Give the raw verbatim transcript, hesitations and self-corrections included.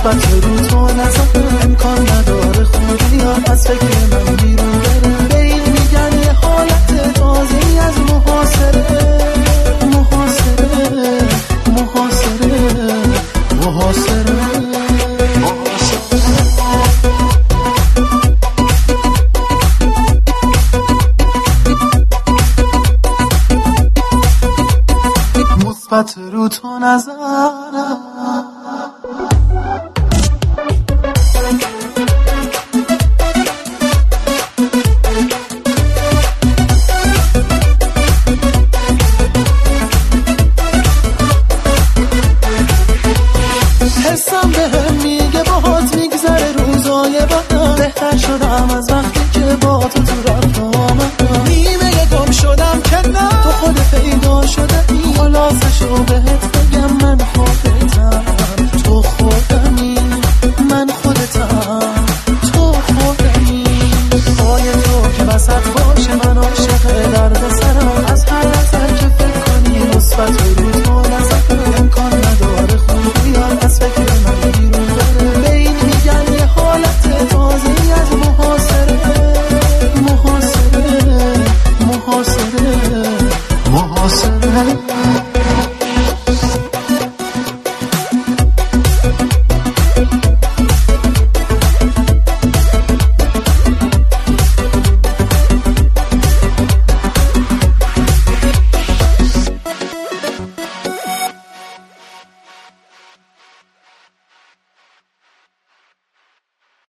مثبت رو تو نظر امکان نداره خوبی یا از فکر من بیرون بره. به این میگن یه حالت تازه‌ای از محاصره محاصره محاصره محاصره مثبت رو تو نظر حسم بهم میگه باهات میگذره روزای بدم. بهتر شدم از وقتی که با تو تو رفت آمدم. نیمه گم شدم که نه تو خود پیدا شده ای. خلاصشو بهت بگم من خودتم تو خودمی من خودتم تو خودمی. پای تو که وسط باشه من عاشق درد سرم.